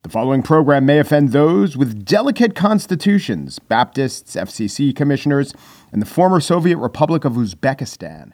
The following program may offend those with delicate constitutions, Baptists, FCC commissioners, and the former Soviet Republic of Uzbekistan.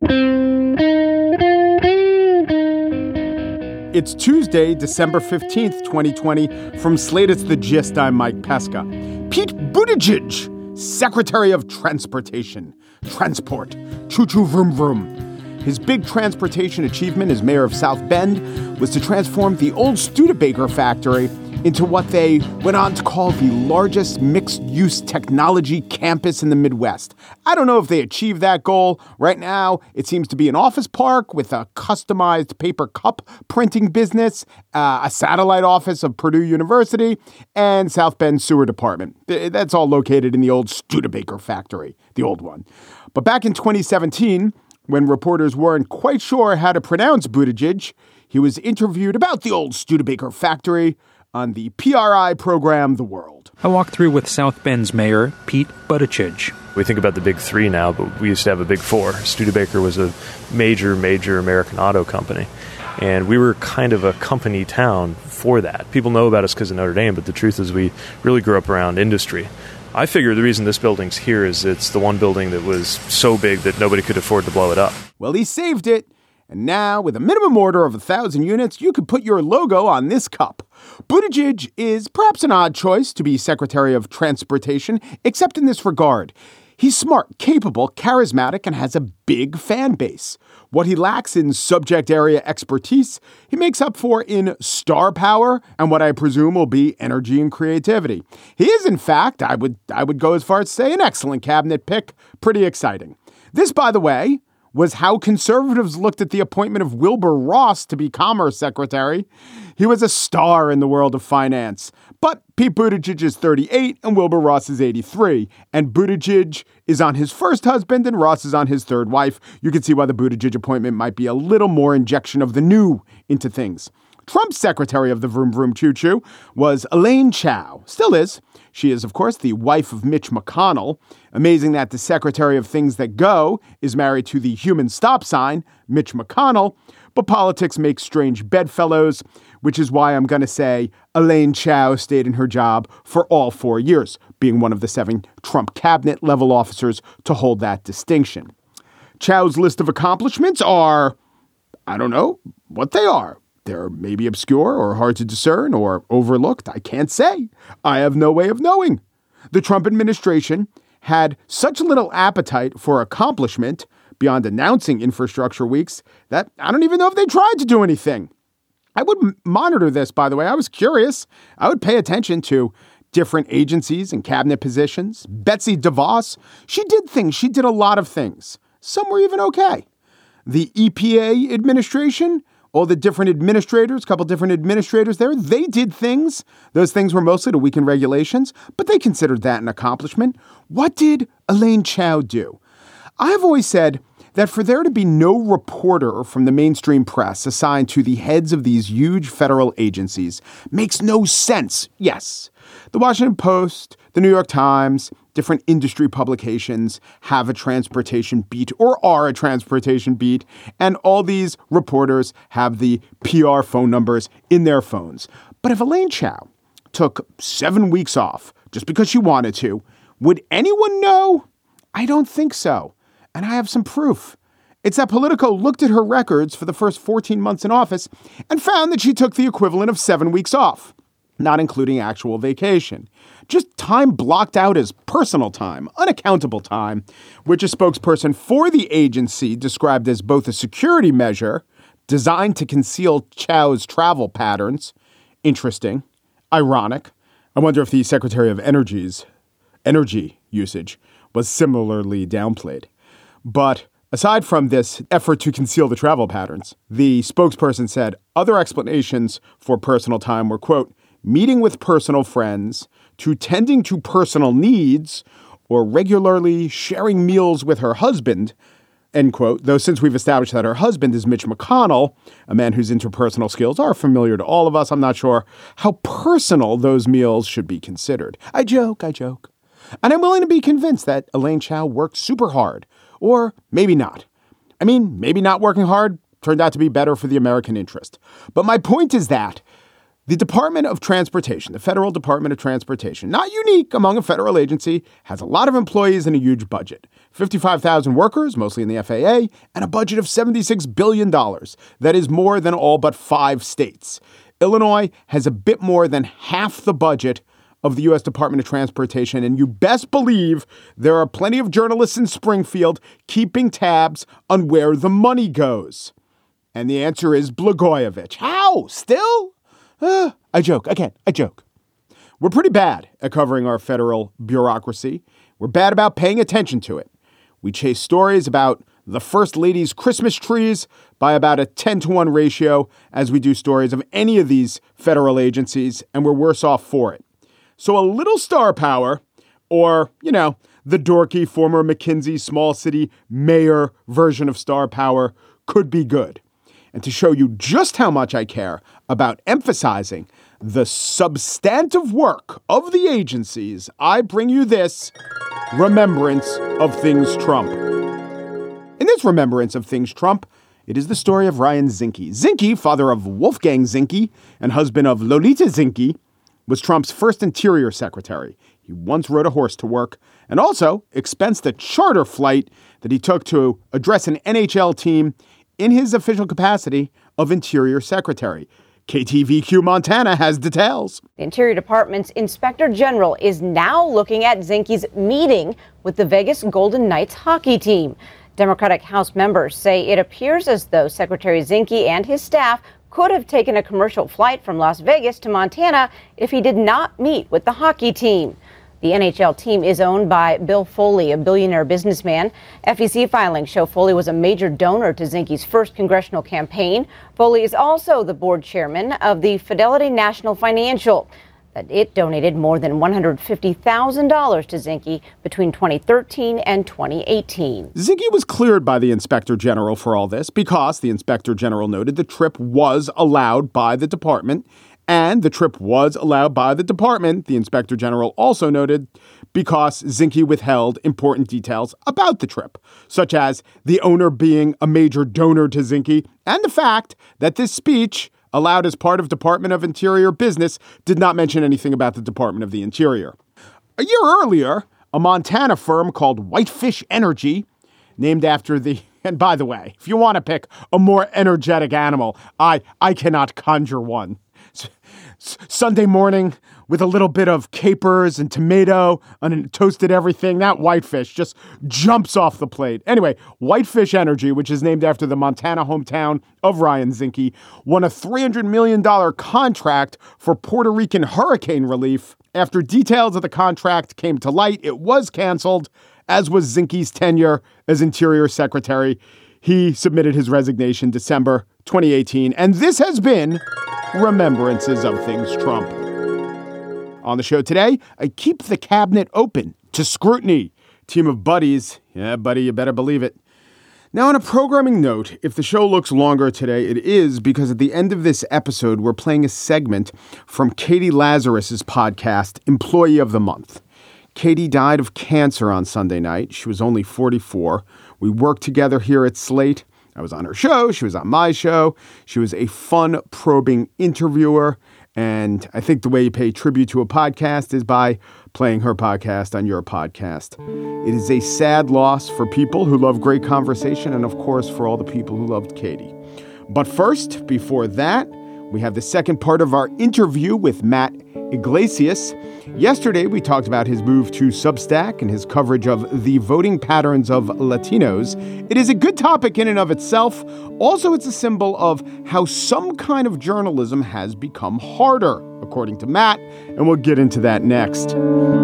It's Tuesday, December 15th, 2020. From Slate, it's The Gist. I'm Mike Pesca. Pete Buttigieg, Secretary of Transportation. Transport. Choo-choo vroom vroom. His big transportation achievement as mayor of South Bend was to transform the old Studebaker factory into what they went on to call the largest mixed-use technology campus in the Midwest. I don't know if they achieved that goal. Right now, it seems to be an office park with a customized paper cup printing business, a satellite office of Purdue University, and South Bend Sewer Department. That's all located in the old Studebaker factory, the old one. But back in 2017, when reporters weren't quite sure how to pronounce Buttigieg, he was interviewed about the old Studebaker factory on the PRI program The World. I walked through with South Bend's mayor, Pete Buttigieg. We think about the big three now, but we used to have a big four. Studebaker was a major American auto company, and we were kind of a company town for that. People know about us because of Notre Dame, but the truth is we really grew up around industry. I figure the reason this building's here is it's the one building that was so big that nobody could afford to blow it up. Well, he saved it. And now, with a minimum order of 1,000 units, you could put your logo on this cup. Buttigieg is perhaps an odd choice to be Secretary of Transportation, except in this regard. He's smart, capable, charismatic, and has a big fan base. What he lacks in subject area expertise, he makes up for in star power and what I presume will be energy and creativity. He is, in fact, I would go as far as to say, an excellent cabinet pick. Pretty exciting. This, by the way, was how conservatives looked at the appointment of Wilbur Ross to be Commerce Secretary. He was a star in the world of finance. But Pete Buttigieg is 38 and Wilbur Ross is 83. And Buttigieg is on his first husband and Ross is on his third wife. You can see why the Buttigieg appointment might be a little more injection of the new into things. Trump's secretary of the Vroom Vroom Choo Choo was Elaine Chao. Still is. She is, of course, the wife of Mitch McConnell. Amazing that the Secretary of Things That Go is married to the human stop sign, Mitch McConnell. But politics makes strange bedfellows, which is why I'm going to say Elaine Chao stayed in her job for all 4 years, being one of the 7 Trump cabinet level officers to hold that distinction. Chao's list of accomplishments are, I don't know what they are. They're maybe obscure or hard to discern or overlooked. I can't say. I have no way of knowing. The Trump administration had such little appetite for accomplishment beyond announcing infrastructure weeks that I don't even know if they tried to do anything. I would monitor this, by the way. I was curious. I would pay attention to different agencies and cabinet positions. Betsy DeVos, she did things. She did a lot of things. Some were even okay. The EPA administration, all the different administrators, a couple different administrators there, they did things. Those things were mostly to weaken regulations, but they considered that an accomplishment. What did Elaine Chao do? I've always said that for there to be no reporter from the mainstream press assigned to the heads of these huge federal agencies makes no sense. Yes, the Washington Post, the New York Times, different industry publications have a transportation beat or are a transportation beat, and all these reporters have the PR phone numbers in their phones. But if Elaine Chao took 7 weeks off just because she wanted to, would anyone know? I don't think so. And I have some proof. It's that Politico looked at her records for the first 14 months in office and found that she took the equivalent of 7 weeks off, not including actual vacation. Just time blocked out as personal time, unaccountable time, which a spokesperson for the agency described as both a security measure designed to conceal Chao's travel patterns. Interesting. Ironic. I wonder if the Secretary of Energy's energy usage was similarly downplayed. But aside from this effort to conceal the travel patterns, the spokesperson said other explanations for personal time were, quote, meeting with personal friends, to tending to personal needs, or regularly sharing meals with her husband, end quote. Though since we've established that her husband is Mitch McConnell, a man whose interpersonal skills are familiar to all of us, I'm not sure how personal those meals should be considered. I joke. And I'm willing to be convinced that Elaine Chao worked super hard. Or maybe not. I mean, maybe not working hard turned out to be better for the American interest. But my point is that The Department of Transportation, the Federal Department of Transportation, not unique among a federal agency, has a lot of employees and a huge budget. 55,000 workers, mostly in the FAA, and a budget of $76 billion. That is more than all but 5 states. Illinois has a bit more than half the budget of the U.S. Department of Transportation, and you best believe there are plenty of journalists in Springfield keeping tabs on where the money goes. And the answer is Blagojevich. How? Still? I joke. Again, I joke. We're pretty bad at covering our federal bureaucracy. We're bad about paying attention to it. We chase stories about the First Lady's Christmas trees by about a 10-to-1 ratio as we do stories of any of these federal agencies, and we're worse off for it. So a little star power, or, the dorky former McKinsey small city mayor version of star power could be good. And to show you just how much I care about emphasizing the substantive work of the agencies, I bring you this Remembrance of Things Trump. In this Remembrance of Things Trump, it is the story of Ryan Zinke. Zinke, father of Wolfgang Zinke and husband of Lolita Zinke, was Trump's first interior secretary. He once rode a horse to work and also expensed a charter flight that he took to address an NHL team in his official capacity of Interior Secretary. KTVQ Montana has details. The Interior Department's Inspector General is now looking at Zinke's meeting with the Vegas Golden Knights hockey team. Democratic House members say it appears as though Secretary Zinke and his staff could have taken a commercial flight from Las Vegas to Montana if he did not meet with the hockey team. The NHL team is owned by Bill Foley, a billionaire businessman. FEC filings show Foley was a major donor to Zinke's first congressional campaign. Foley is also the board chairman of the Fidelity National Financial. It donated more than $150,000 to Zinke between 2013 and 2018. Zinke was cleared by the Inspector General for all this because the Inspector General noted the trip was allowed by the department. And the trip was allowed by the department, the Inspector General also noted, because Zinke withheld important details about the trip, such as the owner being a major donor to Zinke and the fact that this speech, allowed as part of Department of Interior business, did not mention anything about the Department of the Interior. A year earlier, a Montana firm called Whitefish Energy, named after the... And by the way, if you want to pick a more energetic animal, I cannot conjure one. Sunday morning with a little bit of capers and tomato and toasted everything, that whitefish just jumps off the plate. Anyway, Whitefish Energy, which is named after the Montana hometown of Ryan Zinke, won a $300 million contract for Puerto Rican hurricane relief. After details of the contract came to light, it was canceled, as was Zinke's tenure as Interior Secretary. He submitted his resignation December 2018, and this has been Remembrances of Things Trump. On the show today, I keep the cabinet open to scrutiny. Team of buddies. Yeah, buddy, you better believe it. Now, on a programming note, if the show looks longer today, it is because at the end of this episode, we're playing a segment from Katie Lazarus's podcast, Employee of the Month. Katie died of cancer on Sunday night. She was only 44. We worked together here at Slate. I was on her show. She was on my show. She was a fun, probing interviewer. And I think the way you pay tribute to a podcast is by playing her podcast on your podcast. It is a sad loss for people who love great conversation and, of course, for all the people who loved Katie. But first, before that, we have the second part of our interview with Matt Yglesias. Yesterday, we talked about his move to Substack and his coverage of the voting patterns of Latinos. It is a good topic in and of itself. Also, it's a symbol of how some kind of journalism has become harder, according to Matt, and we'll get into that next.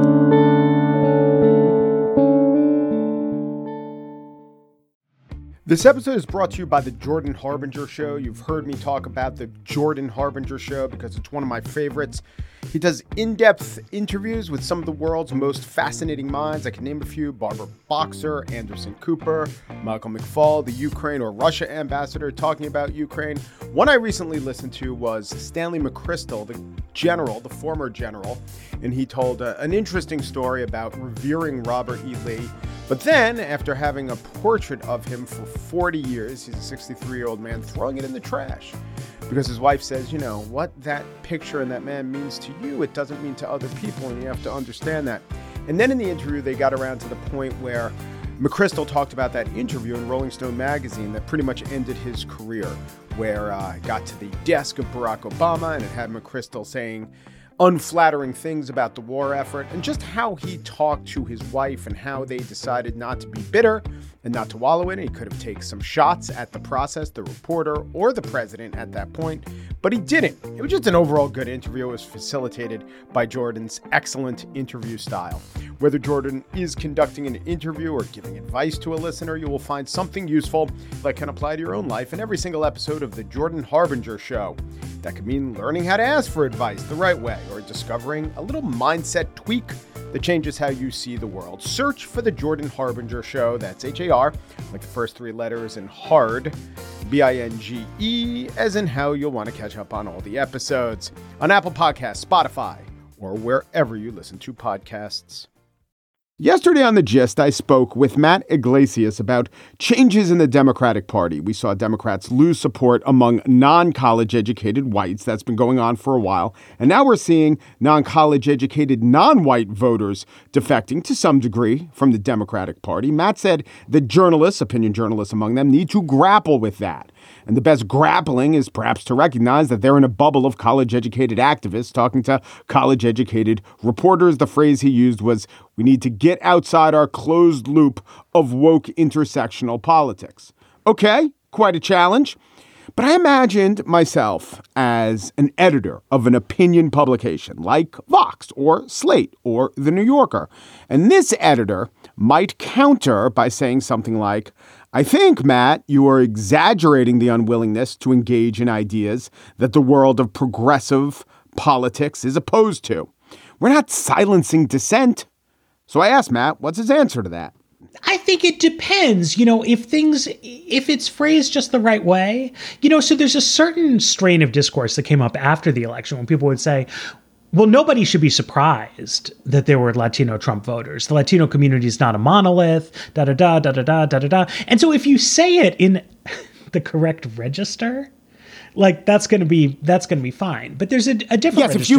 This episode is brought to you by the Jordan Harbinger Show. You've heard me talk about the Jordan Harbinger Show because it's one of my favorites. He does in-depth interviews with some of the world's most fascinating minds. I can name a few: Barbara Boxer, Anderson Cooper, Michael McFaul, the Ukraine or Russia ambassador talking about Ukraine. One I recently listened to was Stanley McChrystal, the general, the former general, and he told an interesting story about revering Robert E. Lee. But then, after having a portrait of him for 40 years, he's a 63-year-old man, throwing it in the trash. because his wife says, what that picture and that man means to you, it doesn't mean to other people, and you have to understand that. And then in the interview, they got around to the point where McChrystal talked about that interview in Rolling Stone magazine that pretty much ended his career, where it got to the desk of Barack Obama and it had McChrystal saying unflattering things about the war effort and just how he talked to his wife and how they decided not to be bitter and not to wallow in it. He could have taken some shots at the process, the reporter, or the president at that point, but he didn't. It was just an overall good interview. It was facilitated by Jordan's excellent interview style. Whether Jordan is conducting an interview or giving advice to a listener, you will find something useful that can apply to your own life in every single episode of The Jordan Harbinger Show. That could mean learning how to ask for advice the right way or discovering a little mindset tweak that changes how you see the world. Search for The Jordan Harbinger Show. That's H-A-R, like the first three letters, and hard, B-I-N-G-E, as in how you'll want to catch up on all the episodes on Apple Podcasts, Spotify, or wherever you listen to podcasts. Yesterday on The Gist, I spoke with Matt Yglesias about changes in the Democratic Party. We saw Democrats lose support among non-college educated whites. That's been going on for a while. And now we're seeing non-college educated non-white voters defecting to some degree from the Democratic Party. Matt said that journalists, opinion journalists among them, need to grapple with that. And the best grappling is perhaps to recognize that they're in a bubble of college-educated activists talking to college-educated reporters. The phrase he used was, we need to get outside our closed loop of woke intersectional politics. Okay, quite a challenge. But I imagined myself as an editor of an opinion publication like Vox or Slate or The New Yorker. And this editor might counter by saying something like, I think, Matt, you are exaggerating the unwillingness to engage in ideas that the world of progressive politics is opposed to. We're not silencing dissent. So I asked Matt, what's his answer to that? I think it depends, if it's phrased just the right way, so there's a certain strain of discourse that came up after the election when people would say, well, nobody should be surprised that there were Latino Trump voters. The Latino community is not a monolith, da-da-da, da-da-da, da-da-da. And so if you say it in the correct register, like that's going to be fine. But there's a different register. If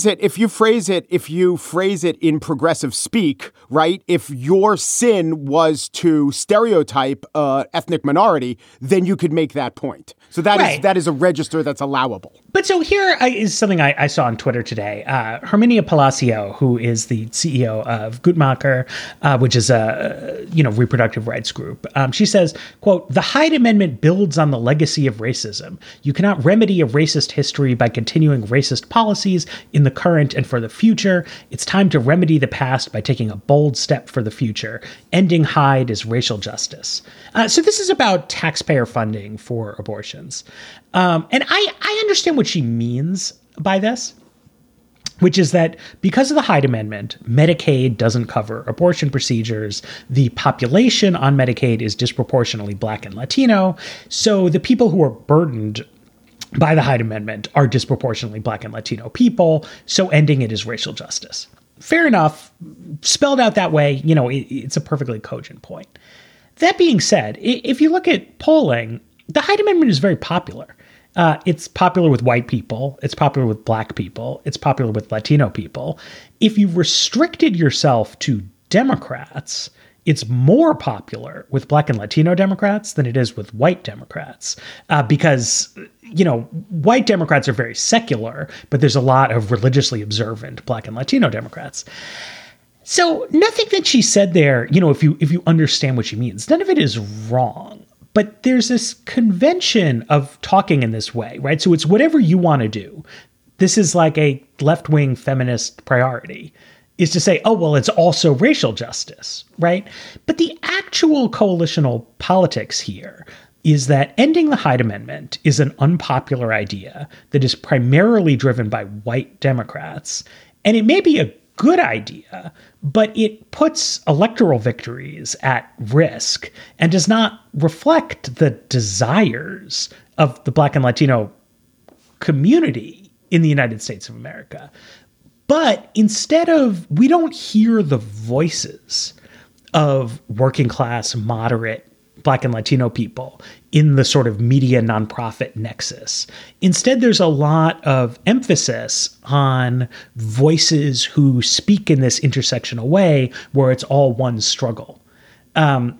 you phrase it in progressive speak, right? If your sin was to stereotype ethnic minority, then you could make that point. So that is a register that's allowable. But so here is something I saw on Twitter today. Herminia Palacio, who is the CEO of Guttmacher, which is a reproductive rights group, she says, quote, "The Hyde Amendment builds on the legacy of racism. You cannot remedy a racist history by continuing racist policies in the current and for the future. It's time to remedy the past by taking a bold step for the future. Ending Hyde is racial justice." So this is about taxpayer funding for abortions. And I understand what she means by this, which is that because of the Hyde Amendment, Medicaid doesn't cover abortion procedures. The population on Medicaid is disproportionately Black and Latino. So the people who are burdened by the Hyde Amendment are disproportionately Black and Latino people. So ending it is racial justice. Fair enough. Spelled out that way, it's a perfectly cogent point. That being said, if you look at polling, the Hyde Amendment is very popular. It's popular with white people. It's popular with Black people. It's popular with Latino people. If you restricted yourself to Democrats, it's more popular with Black and Latino Democrats than it is with white Democrats, because, white Democrats are very secular, but there's a lot of religiously observant Black and Latino Democrats. So nothing that she said there, if you understand what she means, none of it is wrong. But there's this convention of talking in this way, right? So it's whatever you want to do. This is like a left-wing feminist priority, is to say, oh, well, it's also racial justice, right? But the actual coalitional politics here is that ending the Hyde Amendment is an unpopular idea that is primarily driven by white Democrats. And it may be a good idea, but it puts electoral victories at risk and does not reflect the desires of the Black and Latino community in the United States of America. But we don't hear the voices of working class, moderate Black and Latino people in the sort of media nonprofit nexus. Instead, there's a lot of emphasis on voices who speak in this intersectional way where it's all one struggle. And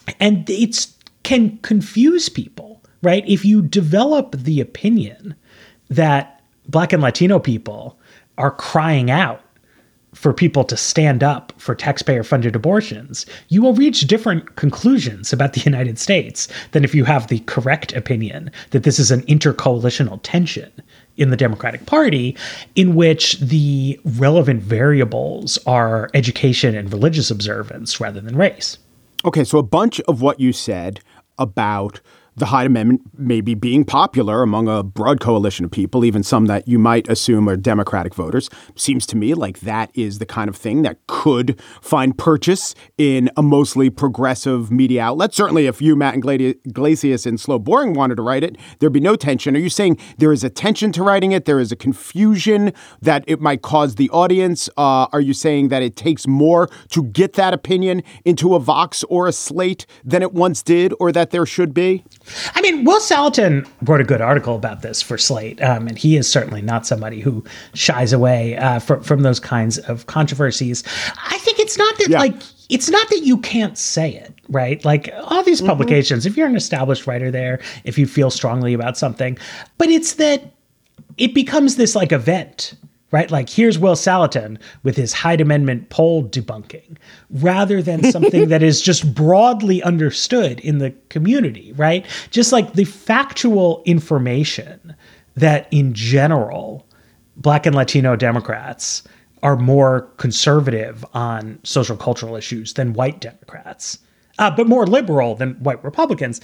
it can confuse people, right? If you develop the opinion that Black and Latino people are crying out for people to stand up for taxpayer-funded abortions, you will reach different conclusions about the United States than if you have the correct opinion that this is an intercoalitional tension in the Democratic Party in which the relevant variables are education and religious observance rather than race. Okay, so a bunch of what you said about the Hyde Amendment maybe being popular among a broad coalition of people, even some that you might assume are Democratic voters, seems to me like that is the kind of thing that could find purchase in a mostly progressive media outlet. Certainly if you, Matt Yglesias and Slow Boring wanted to write it, there'd be no tension. Are you saying there is a tension to writing it? There is a confusion that it might cause the audience? Are you saying that it takes more to get that opinion into a Vox or a Slate than it once did, or that there should be? I mean, Will Salatin wrote a good article about this for Slate, and he is certainly not somebody who shies away from those kinds of controversies. I think it's not that it's not that you can't say it, right? Like all these publications, if you're an established writer there, if you feel strongly about something, but it's that it becomes this like event, right? Like here's Will Salatin with his Hyde Amendment poll debunking, rather than something that is just broadly understood in the community, right? Just like the factual information that in general, Black and Latino Democrats are more conservative on social cultural issues than white Democrats, but more liberal than white Republicans,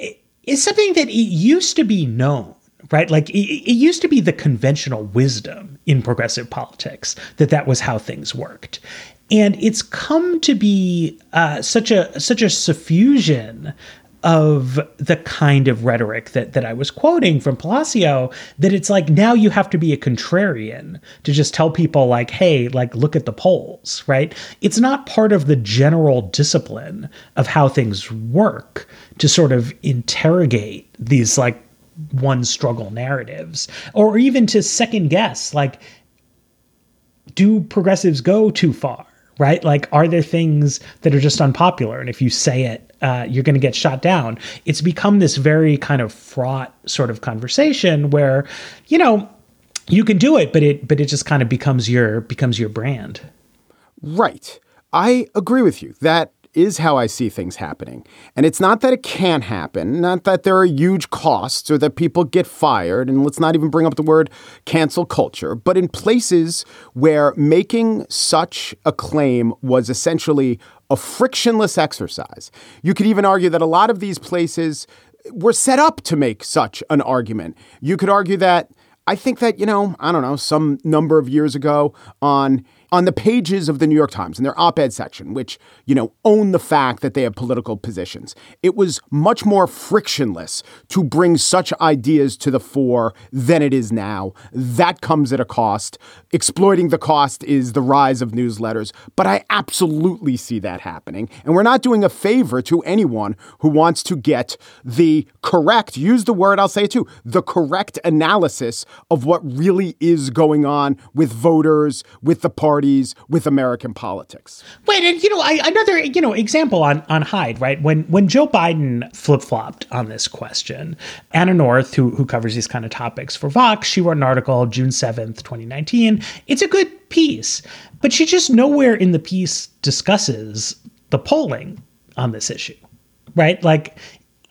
is something that it used to be known. Right? Like it used to be the conventional wisdom in progressive politics that was how things worked. And it's come to be such a suffusion of the kind of rhetoric that I was quoting from Palacio that it's like now you have to be a contrarian to just tell people like, hey, like look at the polls, right? It's not part of the general discipline of how things work to sort of interrogate these like one struggle narratives, or even to second guess, like, do progressives go too far, right? Like, are there things that are just unpopular? And if you say it, you're going to get shot down. It's become this very kind of fraught sort of conversation where, you know, you can do it, but it just kind of becomes your brand. Right. I agree with you. That is how I see things happening. And it's not that it can't happen, not that there are huge costs or that people get fired, and let's not even bring up the word cancel culture, but in places where making such a claim was essentially a frictionless exercise. You could even argue that a lot of these places were set up to make such an argument. You could argue that, I think that, you know, I don't know, some number of years ago on the pages of the New York Times in their op-ed section, which, you know, own the fact that they have political positions. It was much more frictionless to bring such ideas to the fore than it is now. That comes at a cost. Exploiting the cost is the rise of newsletters, but I absolutely see that happening. And we're not doing a favor to anyone who wants to get the correct, use the word, I'll say it too, the correct analysis of what really is going on with voters, with the party, with American politics. Wait, and another example on Hyde, right? When Joe Biden flip-flopped on this question, Anna North, who covers these kind of topics for Vox, she wrote an article June 7th, 2019. It's a good piece, but she just nowhere in the piece discusses the polling on this issue, right? Like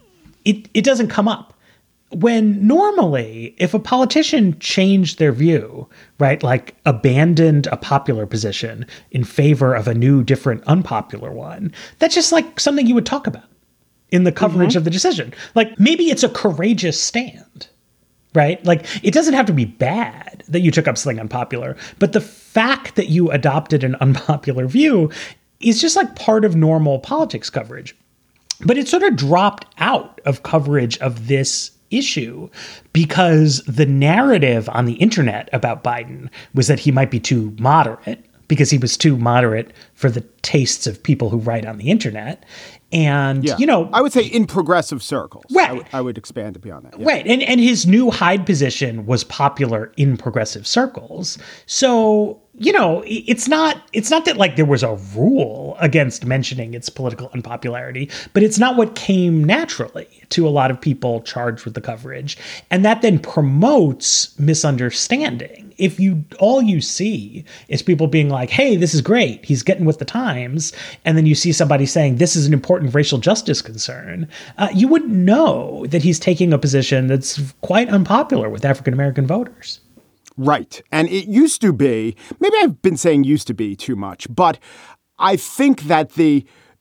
it doesn't come up. When normally, if a politician changed their view, right, like abandoned a popular position in favor of a new, different, unpopular one, that's just like something you would talk about in the coverage of the decision. Like maybe it's a courageous stand, right? Like it doesn't have to be bad that you took up something unpopular, but the fact that you adopted an unpopular view is just like part of normal politics coverage. But it sort of dropped out of coverage of this issue because the narrative on the internet about Biden was that he might be too moderate, because he was too moderate for the tastes of people who write on the internet. And, I would say in progressive circles. Right. I would expand beyond that. Yeah. Right. And his new Hyde position was popular in progressive circles. So, it's not that like there was a rule against mentioning its political unpopularity, but it's not what came naturally to a lot of people charged with the coverage. And that then promotes misunderstanding. If all you see is people being like, hey, this is great, he's getting with the times, and then you see somebody saying this is an important racial justice concern, you wouldn't know that he's taking a position that's quite unpopular with African American voters. Right. And it used to be, maybe I've been saying used to be too much, but I think that the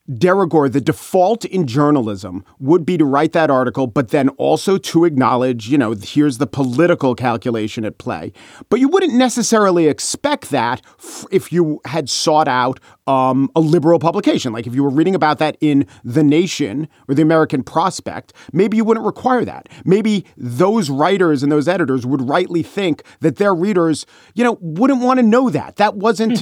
default in journalism would be to write that article, but then also to acknowledge, here's the political calculation at play. But you wouldn't necessarily expect that if you had sought out a liberal publication. Like if you were reading about that in The Nation or The American Prospect, maybe you wouldn't require that. Maybe those writers and those editors would rightly think that their readers, wouldn't want to know that. That wasn't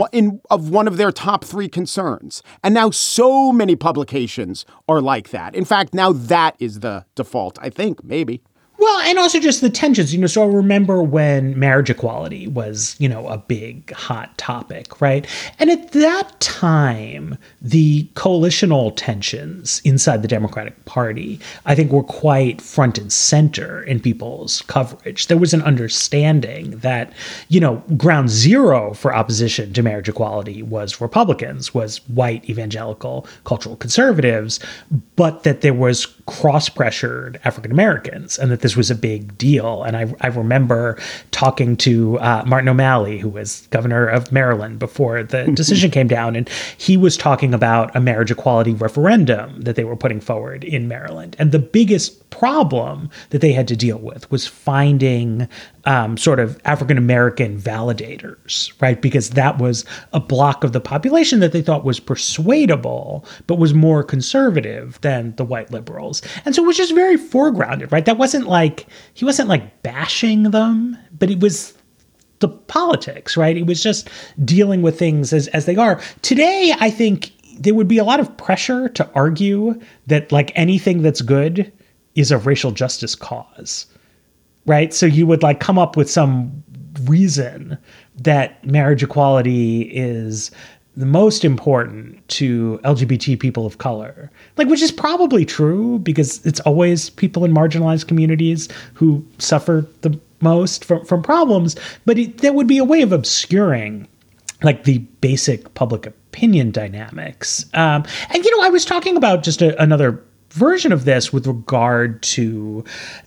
of one of their top 3 concerns. And now so many publications are like that. In fact, now that is the default, I think, maybe. Well, and also just the tensions, so I remember when marriage equality was, a big hot topic, right? And at that time, the coalitional tensions inside the Democratic Party, I think, were quite front and center in people's coverage. There was an understanding that, ground zero for opposition to marriage equality was Republicans, was white evangelical cultural conservatives, but that there was cross-pressured African Americans and that this was a big deal. And I remember talking to Martin O'Malley, who was governor of Maryland before the decision came down, and he was talking about a marriage equality referendum that they were putting forward in Maryland. And the biggest problem that they had to deal with was finding sort of African American validators, right? Because that was a block of the population that they thought was persuadable, but was more conservative than the white liberals. And so it was just very foregrounded, right? That wasn't like, he wasn't like bashing them, but it was the politics, right? It was just dealing with things as they are. Today, I think there would be a lot of pressure to argue that like anything that's good is a racial justice cause, right? So you would like come up with some reason that marriage equality is the most important to LGBT people of color, like, which is probably true because it's always people in marginalized communities who suffer the most from problems. But that would be a way of obscuring like the basic public opinion dynamics. And, I was talking about just another version of this with regard to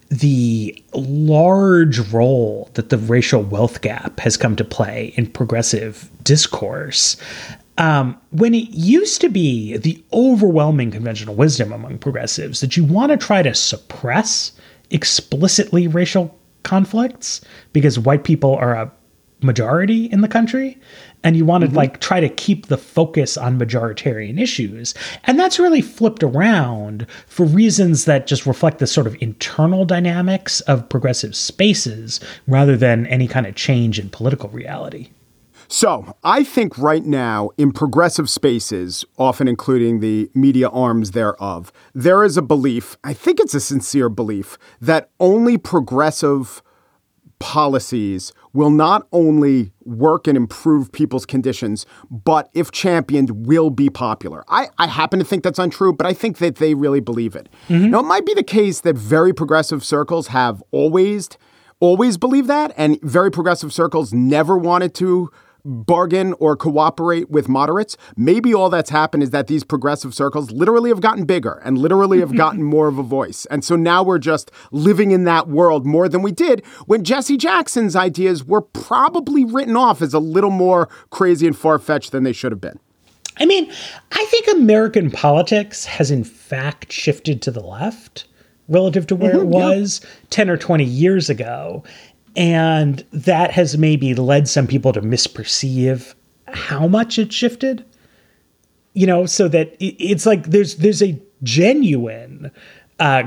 the large role that the racial wealth gap has come to play in progressive discourse. When it used to be the overwhelming conventional wisdom among progressives that you want to try to suppress explicitly racial conflicts because white people are a majority in the country, and you want to like try to keep the focus on majoritarian issues. And that's really flipped around for reasons that just reflect the sort of internal dynamics of progressive spaces rather than any kind of change in political reality. So I think right now in progressive spaces, often including the media arms thereof, there is a belief, I think it's a sincere belief, that only progressive policies will not only work and improve people's conditions, but if championed, will be popular. I happen to think that's untrue, but I think that they really believe it. Now, it might be the case that very progressive circles have always believed that, and very progressive circles never wanted to bargain or cooperate with moderates. Maybe all that's happened is that these progressive circles literally have gotten bigger and literally have gotten more of a voice. And so now we're just living in that world more than we did when Jesse Jackson's ideas were probably written off as a little more crazy and far-fetched than they should have been. I mean, I think American politics has in fact shifted to the left relative to where it was 10 or 20 years ago. And that has maybe led some people to misperceive how much it shifted, so that it's like there's a genuine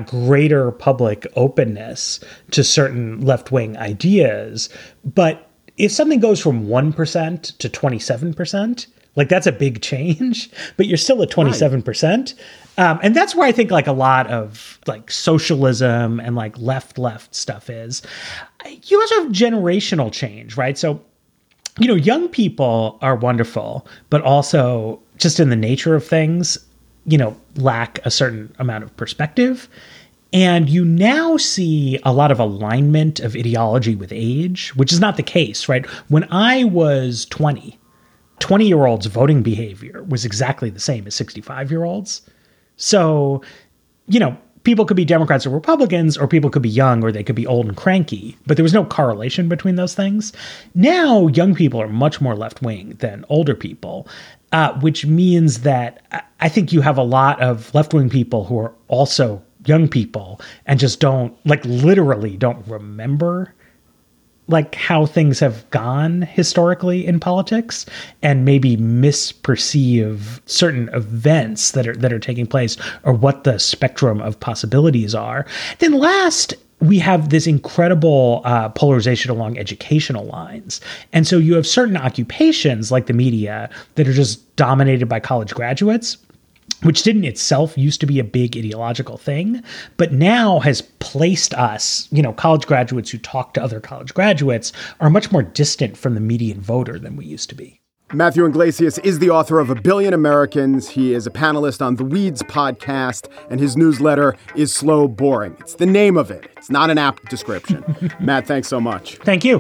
greater public openness to certain left-wing ideas. But if something goes from 1% to 27%, like that's a big change, but you're still at 27%. And that's where I think like a lot of like socialism and like left stuff is. You also have generational change, right? So, you know, young people are wonderful, but also just in the nature of things, you know, lack a certain amount of perspective. And you now see a lot of alignment of ideology with age, which is not the case, right? When I was 20-year-olds' voting behavior was exactly the same as 65-year-olds. So, you know, people could be Democrats or Republicans, or people could be young, or they could be old and cranky, but there was no correlation between those things. Now, young people are much more left-wing than older people, which means that I think you have a lot of left-wing people who are also young people and just literally don't remember like how things have gone historically in politics, and maybe misperceive certain events that are taking place, or what the spectrum of possibilities are. Then last, we have this incredible polarization along educational lines. And so you have certain occupations like the media that are just dominated by college graduates, which didn't itself used to be a big ideological thing, but now has placed us, you know, college graduates who talk to other college graduates are much more distant from the median voter than we used to be. Matthew Yglesias is the author of A Billion Americans. He is a panelist on the Weeds podcast, and his newsletter is Slow Boring. It's the name of it. It's not an apt description. Matt, thanks so much. Thank you.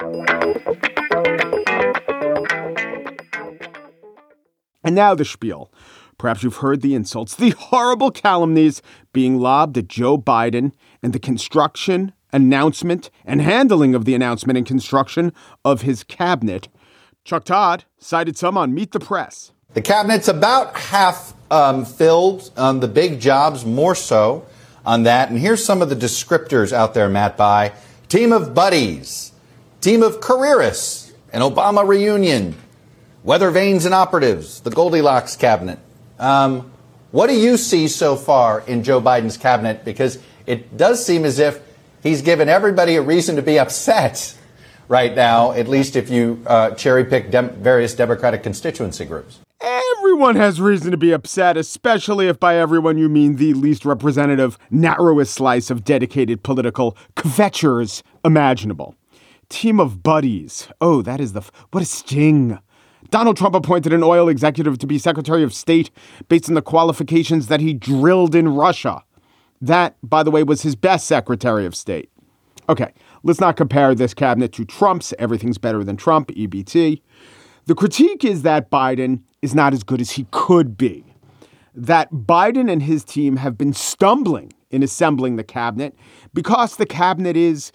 And now the spiel. Perhaps you've heard the insults, the horrible calumnies being lobbed at Joe Biden and the construction, announcement, and handling of the announcement and construction of his cabinet. Chuck Todd cited some on Meet the Press. The cabinet's about half filled on the big jobs, more so on that. And here's some of the descriptors out there, Matt Bai. Team of buddies, team of careerists, an Obama reunion, weather vanes and operatives, the Goldilocks cabinet. What do you see so far in Joe Biden's cabinet? Because it does seem as if he's given everybody a reason to be upset right now, at least if you cherry pick various Democratic constituency groups. Everyone has reason to be upset, especially if by everyone you mean the least representative, narrowest slice of dedicated political kvetchers imaginable. Team of buddies. Oh, that is what a sting. Donald Trump appointed an oil executive to be Secretary of State based on the qualifications that he drilled in Russia. That, by the way, was his best Secretary of State. Okay, let's not compare this cabinet to Trump's Everything's Better Than Trump, EBT. The critique is that Biden is not as good as he could be. That Biden and his team have been stumbling in assembling the cabinet because the cabinet is,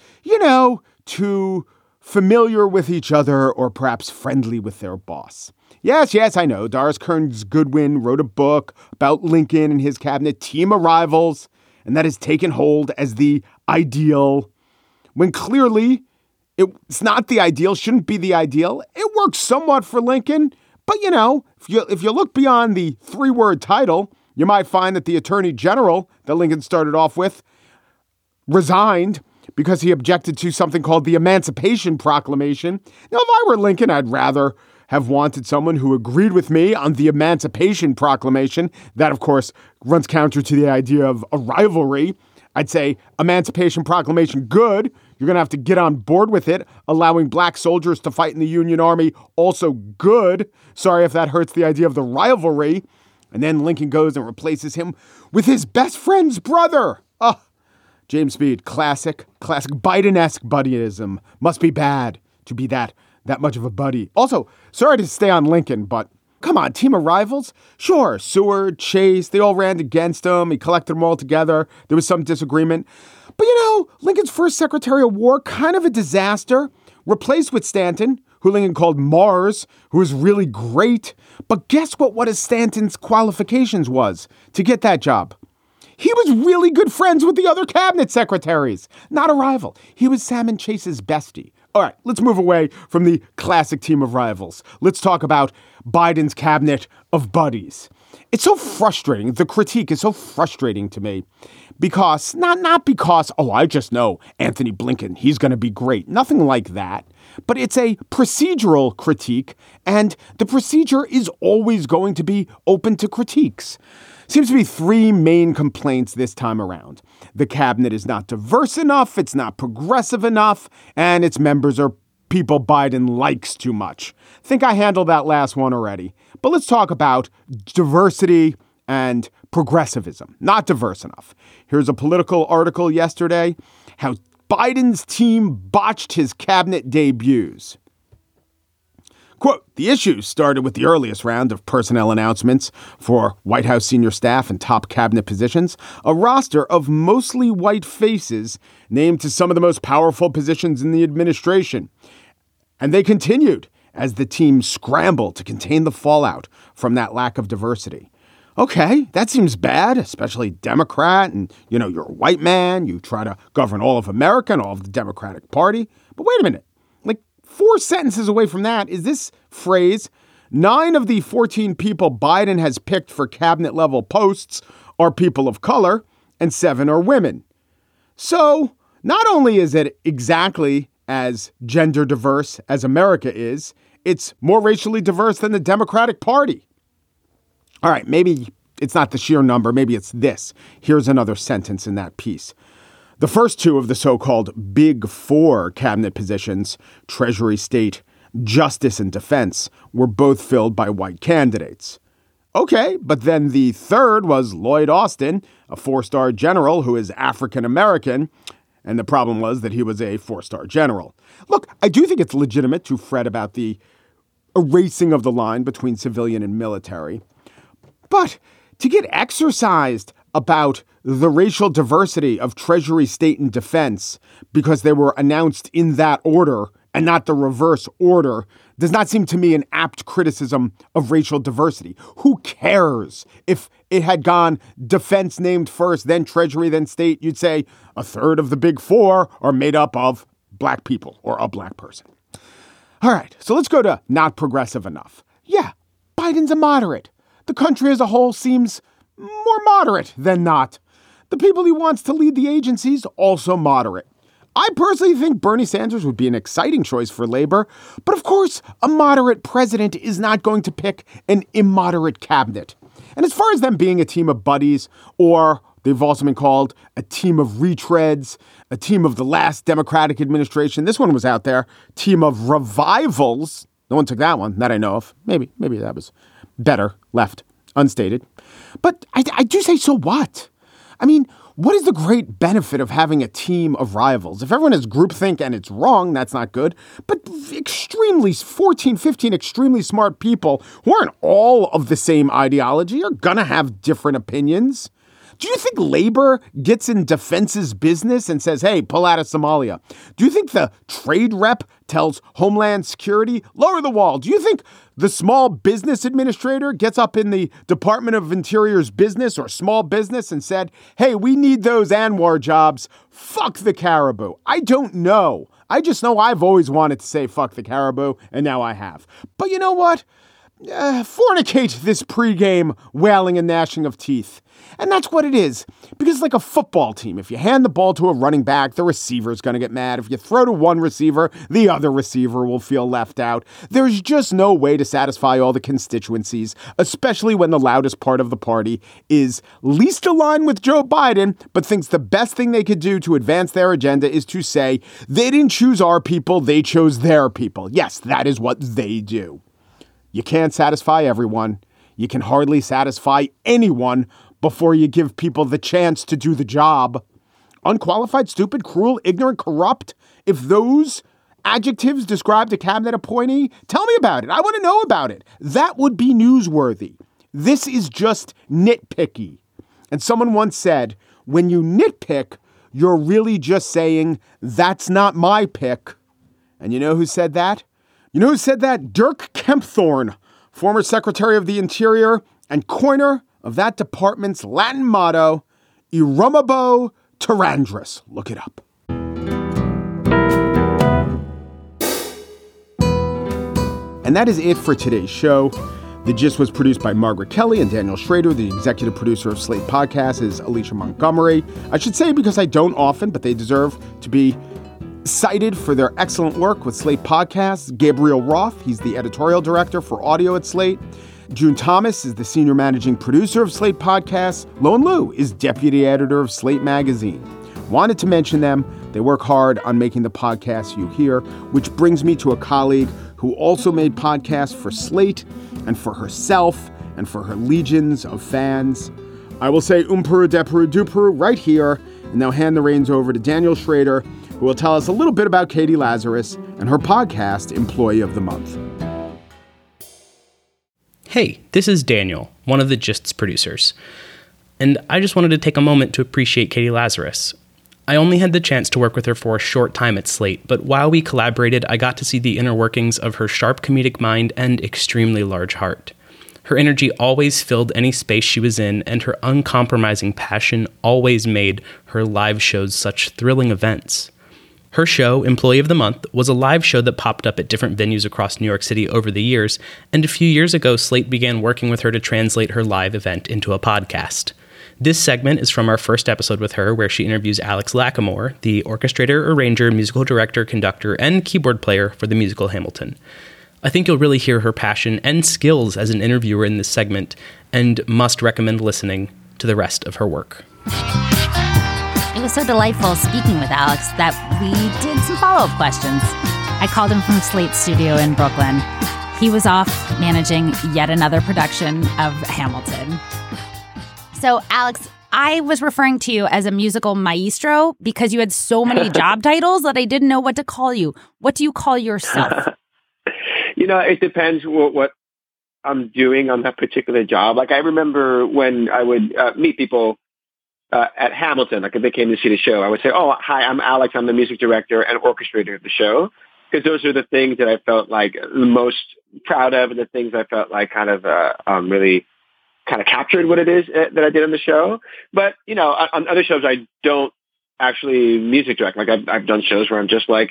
too familiar with each other, or perhaps friendly with their boss. Yes, I know. Doris Kearns Goodwin wrote a book about Lincoln and his cabinet, Team of Rivals, and that has taken hold as the ideal, when clearly it's not the ideal, shouldn't be the ideal. It works somewhat for Lincoln, but if you look beyond the 3-word title, you might find that the Attorney General that Lincoln started off with resigned because he objected to something called the Emancipation Proclamation. Now, if I were Lincoln, I'd rather have wanted someone who agreed with me on the Emancipation Proclamation. That, of course, runs counter to the idea of a rivalry. I'd say Emancipation Proclamation, good. You're going to have to get on board with it. Allowing black soldiers to fight in the Union Army, also good. Sorry if that hurts the idea of the rivalry. And then Lincoln goes and replaces him with his best friend's brother. James Speed, classic Biden-esque buddyism. Must be bad to be that much of a buddy. Also, sorry to stay on Lincoln, but come on, Team of Rivals? Sure, Seward, Chase, they all ran against him. He collected them all together. There was some disagreement. But Lincoln's first Secretary of War, kind of a disaster. Replaced with Stanton, who Lincoln called Mars, who was really great. But guess what one of Stanton's qualifications was to get that job? He was really good friends with the other cabinet secretaries. Not a rival. He was Salmon Chase's bestie. All right, let's move away from the classic Team of Rivals. Let's talk about Biden's cabinet of buddies. it's so frustrating. The critique is so frustrating to me because not because, oh, I just know Anthony Blinken, he's going to be great. Nothing like that. But it's a procedural critique, and the procedure is always going to be open to critiques. Seems to be three main complaints this time around. The cabinet is not diverse enough, it's not progressive enough, and its members are people Biden likes too much. Think I handled that last one already. But let's talk about diversity and progressivism. Not diverse enough. Here's a Political article yesterday, how Biden's team botched his cabinet debuts. Quote, the issues started with the earliest round of personnel announcements for White House senior staff and top cabinet positions, a roster of mostly white faces named to some of the most powerful positions in the administration. And they continued as the team scrambled to contain the fallout from that lack of diversity. Okay, that seems bad, especially Democrat, and, you're a white man, you try to govern all of America and all of the Democratic Party. But wait a minute. 4 sentences away from that is this phrase: 9 of the 14 people Biden has picked for cabinet level posts are people of color and 7 are women. So not only is it exactly as gender diverse as America is, it's more racially diverse than the Democratic Party. All right, maybe it's not the sheer number. Maybe it's this. Here's another sentence in that piece. The first 2 of the so-called Big Four cabinet positions, Treasury, State, Justice, and Defense, were both filled by white candidates. Okay, but then the third was Lloyd Austin, a 4-star general who is African-American, and the problem was that he was a 4-star general. Look, I do think it's legitimate to fret about the erasing of the line between civilian and military, but to get exercised about the racial diversity of Treasury, State, and Defense because they were announced in that order and not the reverse order does not seem to me an apt criticism of racial diversity. Who cares if it had gone Defense named first, then Treasury, then State? You'd say a third of the Big Four are made up of black people or a black person. All right, so let's go to not progressive enough. Yeah, Biden's a moderate. The country as a whole seems more moderate than not. The people he wants to lead the agencies, also moderate. I personally think Bernie Sanders would be an exciting choice for Labor, but of course, a moderate president is not going to pick an immoderate cabinet. And as far as them being a team of buddies, or they've also been called a team of retreads, a team of the last Democratic administration, this one was out there, team of revivals. No one took that one that I know of. Maybe that was better left unstated. But I do say, so what? I mean, what is the great benefit of having a team of rivals? If everyone has groupthink and it's wrong, that's not good. But 15 extremely smart people who aren't all of the same ideology are going to have different opinions. Do you think Labor gets in Defense's business and says, hey, pull out of Somalia? Do you think the trade rep tells Homeland Security, lower the wall? Do you think the small business administrator gets up in the Department of Interior's business or small business and said, hey, we need those ANWR jobs. Fuck the caribou. I don't know. I just know I've always wanted to say fuck the caribou, and now I have. But you know what? Fornicate this pregame wailing and gnashing of teeth. And that's what it is. Because it's like a football team. If you hand the ball to a running back, the receiver's going to get mad. If you throw to one receiver, the other receiver will feel left out. There's just no way to satisfy all the constituencies, especially when the loudest part of the party is least aligned with Joe Biden, but thinks the best thing they could do to advance their agenda is to say, they didn't choose our people, they chose their people. Yes, that is what they do. You can't satisfy everyone. You can hardly satisfy anyone before you give people the chance to do the job. Unqualified, stupid, cruel, ignorant, corrupt. If those adjectives describe a cabinet appointee, tell me about it. I want to know about it. That would be newsworthy. This is just nitpicky. And someone once said, when you nitpick, you're really just saying, that's not my pick. And you know who said that? Dirk Kempthorne, former Secretary of the Interior and coiner of that department's Latin motto, Irumabo Tarandris. Look it up. And that is it for today's show. The Gist was produced by Margaret Kelly and Daniel Schrader. The executive producer of Slate Podcast is Alicia Montgomery. I should say because I don't often, but they deserve to be cited for their excellent work with Slate Podcasts. Gabriel Roth, he's the editorial director for audio at Slate. June Thomas is the senior managing producer of Slate Podcasts. Lone Lou is deputy editor of Slate Magazine. Wanted to mention them. They work hard on making the podcasts you hear, which brings me to a colleague who also made podcasts for Slate and for herself and for her legions of fans. I will say Peru, Deperu, Duperu right here, and now hand the reins over to Daniel Schrader, who will tell us a little bit about Katie Lazarus and her podcast, Employee of the Month. Hey, this is Daniel, one of the Gist's producers. And I just wanted to take a moment to appreciate Katie Lazarus. I only had the chance to work with her for a short time at Slate, but while we collaborated, I got to see the inner workings of her sharp comedic mind and extremely large heart. Her energy always filled any space she was in, and her uncompromising passion always made her live shows such thrilling events. Her show, Employee of the Month, was a live show that popped up at different venues across New York City over the years, and a few years ago, Slate began working with her to translate her live event into a podcast. This segment is from our first episode with her, where she interviews Alex Lacamoire, the orchestrator, arranger, musical director, conductor, and keyboard player for the musical Hamilton. I think you'll really hear her passion and skills as an interviewer in this segment, and must recommend listening to the rest of her work. It was so delightful speaking with Alex that we did some follow-up questions. I called him from Slate Studio in Brooklyn. He was off managing yet another production of Hamilton. So, Alex, I was referring to you as a musical maestro because you had so many job titles that I didn't know what to call you. What do you call yourself? It depends what I'm doing on that particular job. Like, I remember when I would meet people at Hamilton, like if they came to see the show, I would say, "Oh, hi, I'm Alex. I'm the music director and orchestrator of the show." Because those are the things that I felt like the most proud of, and the things I felt like kind of really kind of captured what it is that I did on the show. But, on other shows, I don't actually music direct. Like I've done shows where I'm just like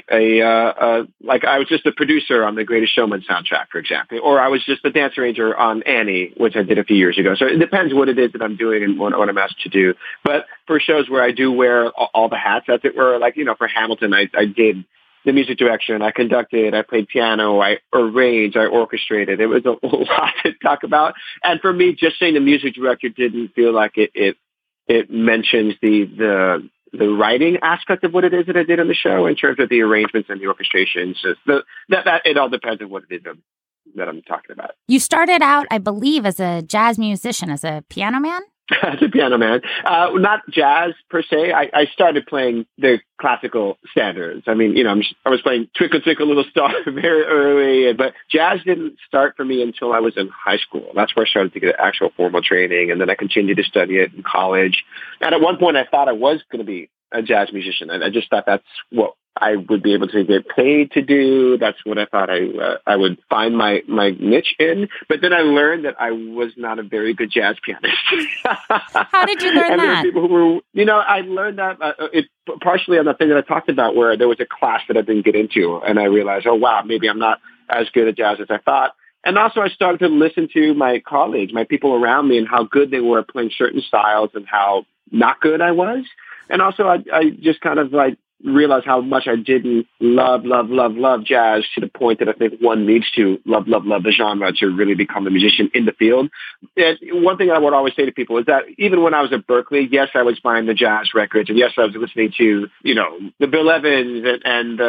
like I was just a producer on the Greatest Showman soundtrack, for example, or I was just a dance arranger on Annie, which I did a few years ago. So it depends what it is that I'm doing and what I'm asked to do. But for shows where I do wear all the hats, as it were, like, for Hamilton, I did the music direction, I conducted, I played piano, I arranged, I orchestrated. It was a lot to talk about. And for me, just saying the music director didn't feel like it mentions the writing aspect of what it is that I did on the show in terms of the arrangements and the orchestrations. That it all depends on what it is that I'm talking about. You started out, I believe, as a jazz musician, as a piano man? As a piano man. Not jazz per se. I started playing the classical standards. I mean, I was playing Twinkle Twinkle Little Star very early, but jazz didn't start for me until I was in high school. That's where I started to get actual formal training, and then I continued to study it in college. And at one point, I thought I was going to be a jazz musician, and I just thought that's what I would be able to get paid to do. That's what I thought I would find my niche in. But then I learned that I was not a very good jazz pianist. How did you learn and that? There were people who were, I learned that partially on the thing that I talked about, where there was a class that I didn't get into, and I realized, oh wow, maybe I'm not as good at jazz as I thought. And also I started to listen to my colleagues, my people around me, and how good they were at playing certain styles and how not good I was. And also I just kind of like realize how much I didn't love jazz, to the point that I think one needs to love the genre to really become a musician in the field. And one thing I would always say to people is that even when I was at Berklee, yes, I was buying the jazz records, and yes, I was listening to, the Bill Evans and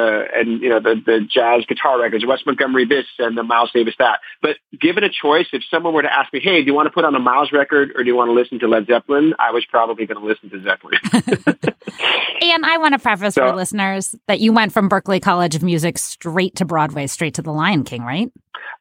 the jazz guitar records, Wes Montgomery this and the Miles Davis that. But given a choice, if someone were to ask me, hey, do you want to put on a Miles record or do you want to listen to Led Zeppelin? I was probably going to listen to Zeppelin. And I want to preface for listeners that you went from Berklee College of Music straight to Broadway, straight to The Lion King, right?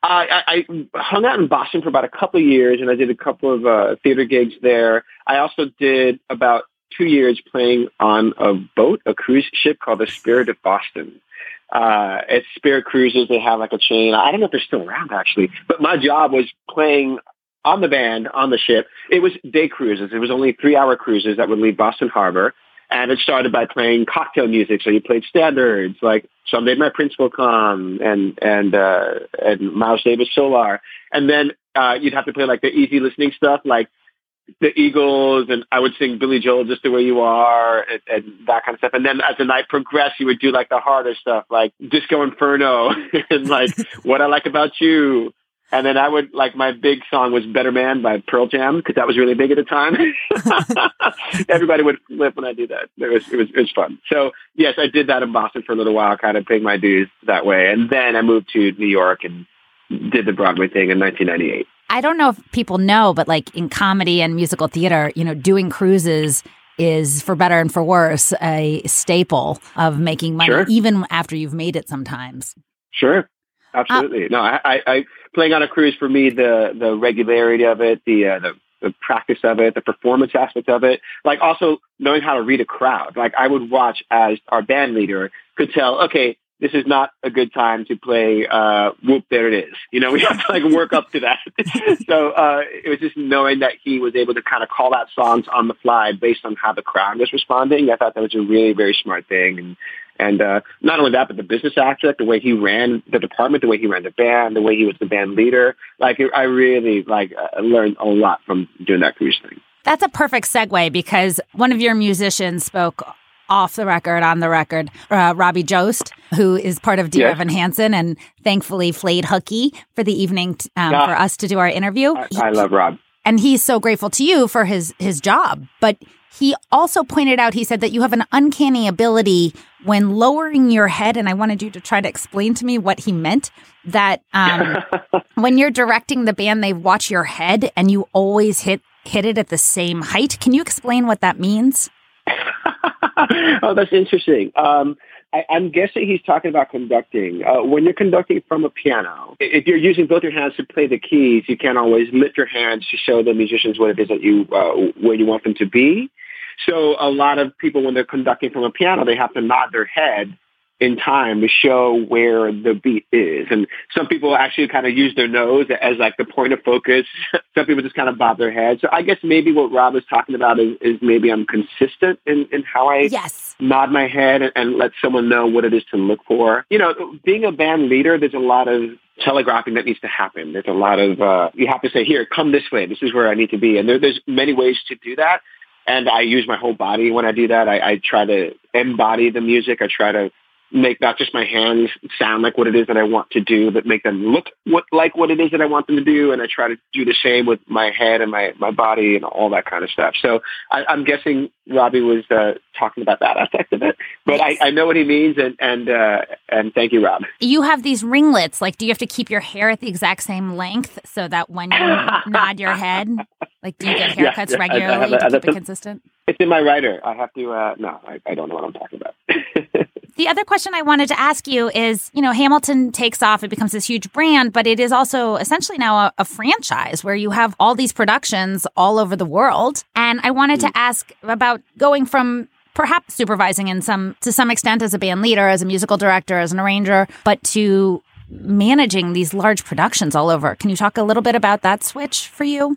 I hung out in Boston for about a couple of years, and I did a couple of theater gigs there. I also did about 2 years playing on a boat, a cruise ship called the Spirit of Boston. It's Spirit Cruises. They have like a chain. I don't know if they're still around, actually. But my job was playing on the band, on the ship. It was day cruises. It was only 3-hour cruises that would leave Boston Harbor. And it started by playing cocktail music. So you played standards like Someday My Prince Will Come and Miles Davis Solar. And then you'd have to play like the easy listening stuff, like the Eagles, and I would sing Billy Joel, Just the Way You Are, and that kind of stuff. And then as the night progressed, you would do like the harder stuff, like Disco Inferno, and like What I Like About You. And then I would, like, my big song was Better Man by Pearl Jam, because that was really big at the time. Everybody would flip when I do that. It was fun. So, yes, I did that in Boston for a little while, kind of paying my dues that way. And then I moved to New York and did the Broadway thing in 1998. I don't know if people know, but like in comedy and musical theater, doing cruises is, for better and for worse, a staple of making money, even after you've made it sometimes. Sure. Absolutely. No, I playing on a cruise, for me, the regularity of it, the practice of it, the performance aspect of it, like also knowing how to read a crowd. Like I would watch as our band leader could tell, okay, this is not a good time to play Whoop, There It Is. We have to like work up to that. So it was just knowing that he was able to kind of call out songs on the fly based on how the crowd was responding. I thought that was a really very smart thing. And not only that, but the business aspect, the way he ran the department, the way he ran the band, the way he was the band leader. Like I really learned a lot from doing that cruise thing. That's a perfect segue, because one of your musicians spoke off the record, on the record, Robbie Jost, who is part of Dear Evan Hansen and thankfully flayed hooky for the evening for us to do our interview. I love Rob. And he's so grateful to you for his job. But he also pointed out, he said that you have an uncanny ability when lowering your head, and I wanted you to try to explain to me what he meant, that when you're directing the band, they watch your head and you always hit it at the same height. Can you explain what that means? Oh, that's interesting. I'm guessing he's talking about conducting. When you're conducting from a piano, if you're using both your hands to play the keys, you can't always lift your hands to show the musicians what it is that where you want them to be. So a lot of people, when they're conducting from a piano, they have to nod their head in time to show where the beat is. And some people actually kind of use their nose as like the point of focus. Some people just kind of bob their head. So I guess maybe what Rob is talking about is maybe I'm consistent in how I nod my head and let someone know what it is to look for. Being a band leader, there's a lot of telegraphing that needs to happen. There's a lot of, you have to say, here, come this way. This is where I need to be. And there's many ways to do that. And I use my whole body when I do that. I try to embody the music. I try to make not just my hands sound like what it is that I want to do, but make them look like what it is that I want them to do. And I try to do the same with my head and my body and all that kind of stuff. So I'm guessing Robbie was talking about that aspect of it, but I know what he means. And thank you, Rob. You have these ringlets. Like, do you have to keep your hair at the exact same length so that when you nod your head, like, do you get haircuts regularly to keep it consistent? It's in my writer. I have to, no, I don't know what I'm talking about. The other question I wanted to ask you is, Hamilton takes off, it becomes this huge brand, but it is also essentially now a franchise where you have all these productions all over the world. And I wanted to ask about going from perhaps supervising to some extent as a band leader, as a musical director, as an arranger, but to managing these large productions all over. Can you talk a little bit about that switch for you?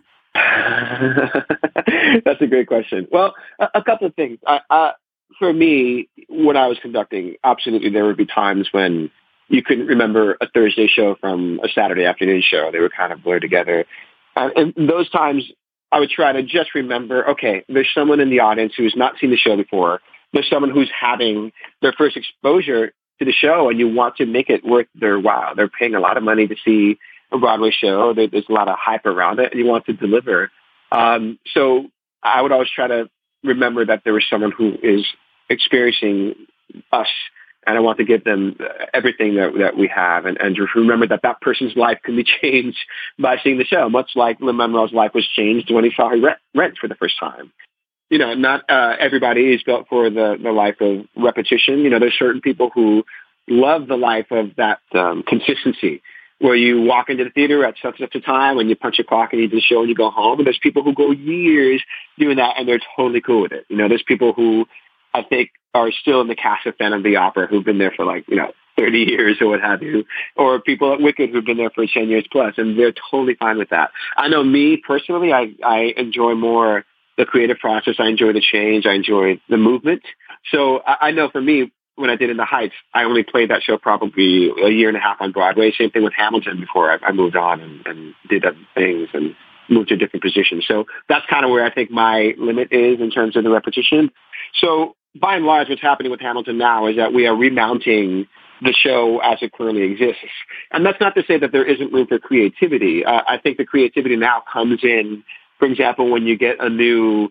That's a great question. Well, a couple of things. For me, when I was conducting, absolutely there would be times when you couldn't remember a Thursday show from a Saturday afternoon show. They were kind of blurred together. And those times, I would try to just remember, okay, there's someone in the audience who's not seen the show before. There's someone who's having their first exposure to the show, and you want to make it worth their while. They're paying a lot of money to see a Broadway show. There's a lot of hype around it, and you want to deliver. So I would always try to remember that there was someone who is experiencing us, and I want to give them everything that we have, and just remember that person's life can be changed by seeing the show, much like Lin-Manuel's life was changed when he saw Rent for the first time. Not everybody is built for the life of repetition. There's certain people who love the life of that consistency, where you walk into the theater at such a time when you punch a clock and you do the show and you go home. And there's people who go years doing that and they're totally cool with it. There's people who I think are still in the cast of Phantom of the Opera who've been there for 30 years or what have you, or people at Wicked who've been there for 10 years plus, and they're totally fine with that. I know me personally, I enjoy more the creative process. I enjoy the change. I enjoy the movement. So I know for me, when I did In the Heights, I only played that show probably a year and a half on Broadway. Same thing with Hamilton before I moved on and did other things and moved to a different position. So that's kind of where I think my limit is in terms of the repetition. So by and large, what's happening with Hamilton now is that we are remounting the show as it currently exists. And that's not to say that there isn't room for creativity. I think the creativity now comes in, for example, when you get a new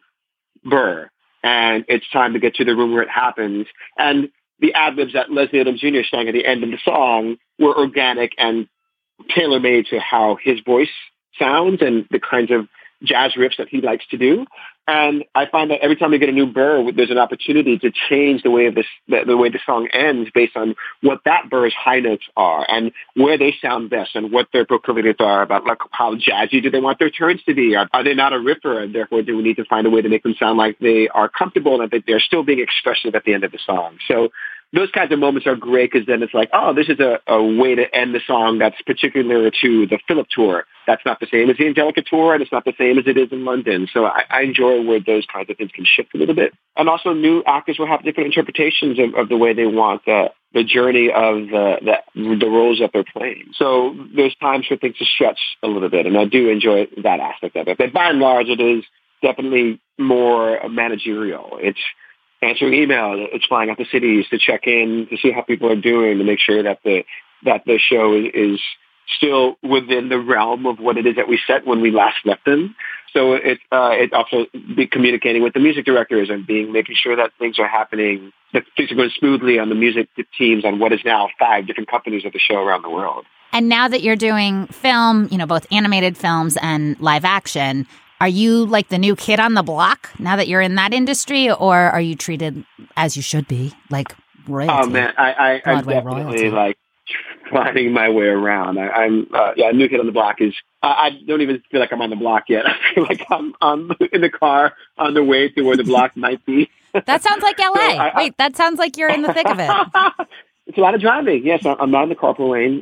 Burr and it's time to get to the room where it happens. And the ad-libs that Leslie Odom Jr. sang at the end of the song were organic and tailor-made to how his voice sounds and the kinds of jazz riffs that he likes to do. And I find that every time we get a new Burr, there's an opportunity to change the way the way the song ends based on what that Burr's high notes are and where they sound best and what their proclivities are about, like how jazzy do they want their turns to be? Are they not a riffer? And therefore, do we need to find a way to make them sound like they are comfortable and that they're still being expressive at the end of the song? So those kinds of moments are great because then it's like, oh, this is a way to end the song that's particular to the Philip tour. That's not the same as the Angelica tour, and it's not the same as it is in London. So I enjoy where those kinds of things can shift a little bit. And also new actors will have different interpretations of the way they want the journey of the roles that they're playing. So there's times for things to stretch a little bit, and I do enjoy that aspect of it. But by and large, it is definitely more managerial. It's answering emails, it's flying out to cities to check in, to see how people are doing, to make sure that the show is still within the realm of what it is that we set when we last left them. So it also be communicating with the music directors and making sure that things are happening, that things are going smoothly on the music teams on what is now 5 different companies of the show around the world. And now that you're doing film, both animated films and live action, are you like the new kid on the block now that you're in that industry, or are you treated as you should be, like royalty? Oh man, I'm definitely like finding my way around. I'm new kid on the block is. I don't even feel like I'm on the block yet. I feel like I'm in the car on the way to where the block might be. That sounds like LA. Wait, that sounds like you're in the thick of it. It's a lot of driving. Yes, I'm not in the carpool lane.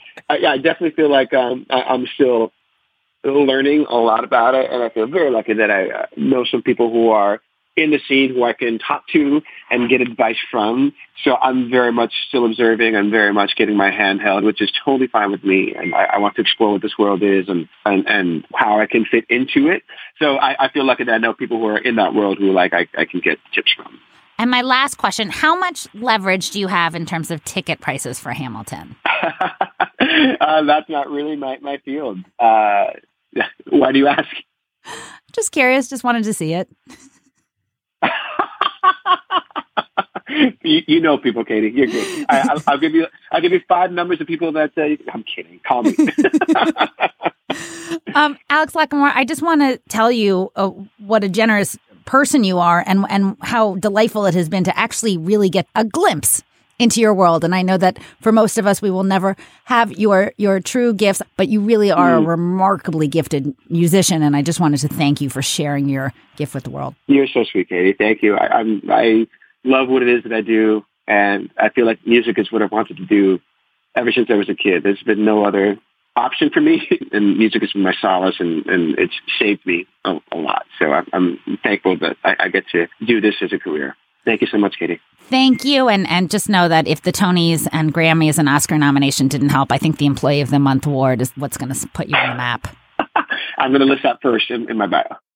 I definitely feel like I'm still learning a lot about it, and I feel very lucky that I know some people who are in the scene who I can talk to and get advice from. So I'm very much still observing. I'm very much getting my hand held, which is totally fine with me. And I want to explore what this world is and how I can fit into it. So I feel lucky that I know people who are in that world who I can get tips from. And my last question, how much leverage do you have in terms of ticket prices for Hamilton? That's not really my field. Why do you ask? Just curious. Just wanted to see it. You know people, Katie. You're good. I'll give you 5 numbers of people that I'm kidding. Call me. Alex Lacamoire, I just want to tell you what a generous person you are and how delightful it has been to actually really get a glimpse into your world. And I know that for most of us, we will never have your true gifts, but you really are a remarkably gifted musician. And I just wanted to thank you for sharing your gift with the world. You're so sweet, Katie. Thank you. I love what it is that I do. And I feel like music is what I wanted to do ever since I was a kid. There's been no other option for me. And music has been my solace and it's saved me a lot. So I'm thankful that I get to do this as a career. Thank you so much, Katie. Thank you. And just know that if the Tonys and Grammys and Oscar nomination didn't help, I think the Employee of the Month award is what's going to put you on the map. I'm going to list that first in my bio.